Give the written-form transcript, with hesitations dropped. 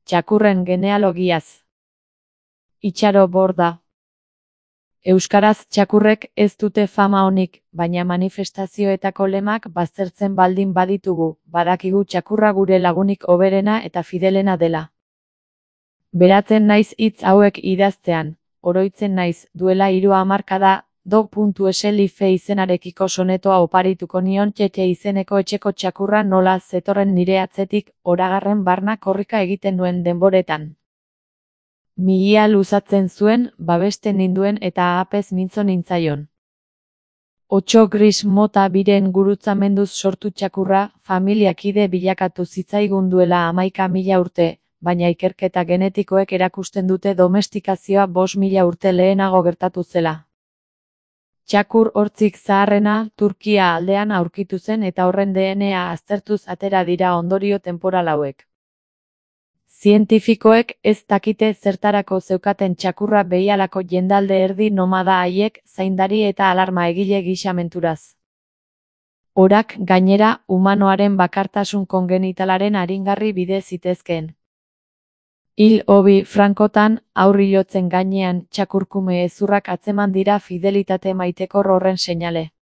Txakurren genealogiaz. Itxaro Borda. Euskaraz txakurrek ez dute fama onik, baina manifestazioetako lemak baztertzen baldin baditugu, badakigu txakurra gure lagunik hoberena eta fidelena dela. Beratzen naiz hitz hauek idaztean, oroitzen naiz, duela 3 hamarkada, dog.slife izenarekiko sonetoa oparituko nion Txetxe izeneko etxeko txakurra nola zetorren nire atzetik, oragarren barna korrika egiten nuen denboretan. Migia luzatzen zuen, babesten ninduen eta apez mintzo nintzaion. 8 gris mota biren gurutzamenduz sortu txakurra, familiakide bilakatu zitzaigun duela 11.000 urte, baina ikerketa genetikoek erakusten dute domestikazioa 5.000 urte lehenago gertatu zela. Txakur hortzik zaharrena, Turkia aldean aurkitu zen eta horren DNA aztertuz atera dira ondorio temporal hauek. Zientifikoek ez dakite zertarako zeukaten txakurra behialako jendalde erdi nomada haiek, zaindari eta alarma egile gisa menturaz. Orak, gainera, humanoaren bakartasun kongenitalaren aringarri bide zitezkeen. Hil hobi frankotan, aurrilotzen gainean, txakurkume hezurrak atzeman dira fidelitate maitekor horren seinale.